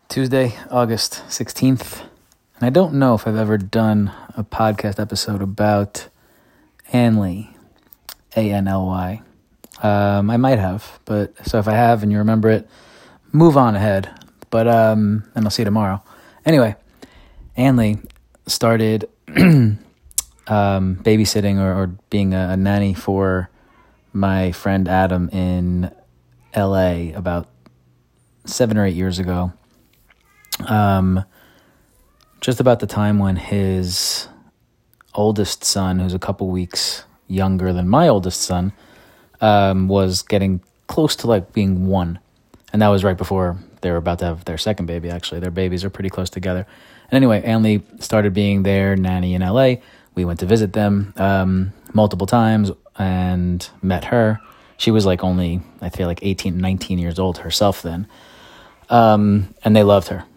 Tuesday, August 16th. And I don't know if I've ever done a podcast episode about Anly, A-N-L-Y. I might have, but so if I have and you remember it, move on ahead. But and I'll see you tomorrow. Anyway, Anly started babysitting or being a nanny for my friend Adam in LA about 7 or 8 years ago. Just about the time when his oldest son, who's a couple weeks younger than my oldest son, was getting close to like being 1. And that was right before they were about to have their second baby, actually. Their babies are pretty close together. And anyway, Anly started being their nanny in LA. We went to visit them multiple times and met her. She was like only, I feel like 18, 19 years old herself then. And they loved her.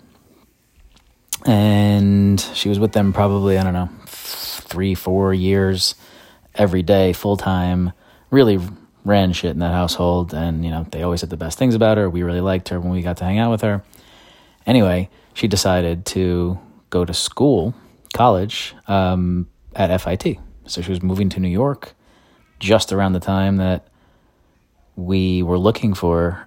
And she was with them probably, 3-4 years every day, full time, really ran shit in that household. And, they always said the best things about her. We really liked her when we got to hang out with her. Anyway, she decided to go to college, at FIT. So she was moving to New York just around the time that we were looking for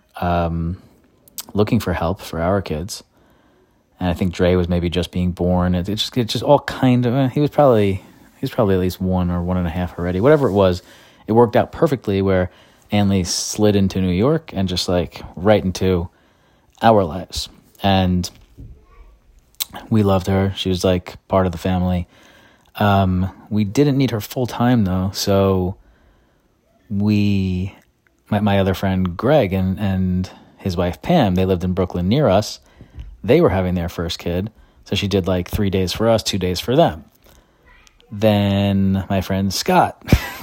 help for our kids. And I think Dre was maybe just being born. It just all kind of, he was probably at least 1 or 1.5 already. Whatever it was, it worked out perfectly where Anly slid into New York and just like right into our lives. And we loved her. She was like part of the family. We didn't need her full time though. So my other friend Greg and his wife Pam, they lived in Brooklyn near us. They were having their first kid. So she did like 3 days for us, 2 days for them. Then my friend Scott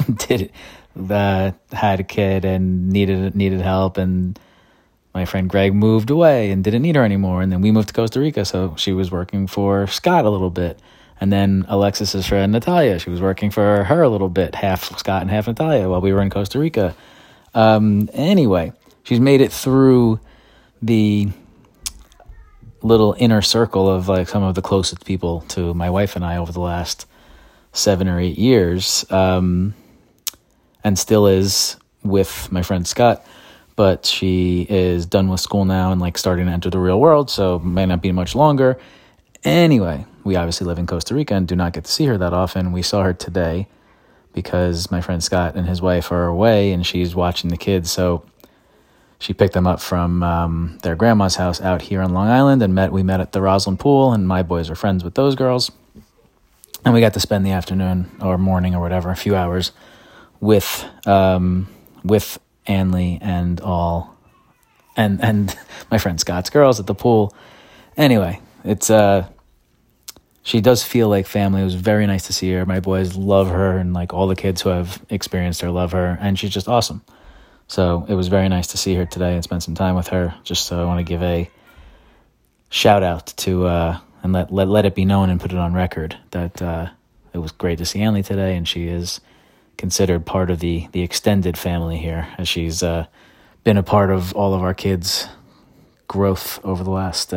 had a kid and needed help. And my friend Greg moved away and didn't need her anymore. And then we moved to Costa Rica. So she was working for Scott a little bit. And then Alexis's friend Natalia, she was working for her a little bit, half Scott and half Natalia while we were in Costa Rica. Anyway, she's made it through the little inner circle of like some of the closest people to my wife and I over the last 7 or 8 years, and still is with my friend Scott, but she is done with school now and like starting to enter the real world, so may not be much longer. Anyway, we obviously live in Costa Rica and do not get to see her that often. We saw her today because my friend Scott and his wife are away and she's watching the kids, so she picked them up from their grandma's house out here on Long Island and we met at the Roslyn Pool, and my boys are friends with those girls. And we got to spend the afternoon or morning or whatever, a few hours with Anly and all, and my friend Scott's girls at the pool. Anyway, it's she does feel like family. It was very nice to see her. My boys love her, and like all the kids who have experienced her love her, and she's just awesome. So it was very nice to see her today and spend some time with her. Just so I want to give a shout out to and let it be known and put it on record that it was great to see Anly today, and she is considered part of the extended family here, as she's been a part of all of our kids' growth over the last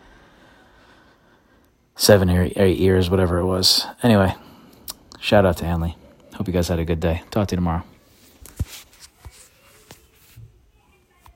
7 or 8 years, whatever it was. Anyway, shout out to Anly. Hope you guys had a good day. Talk to you tomorrow.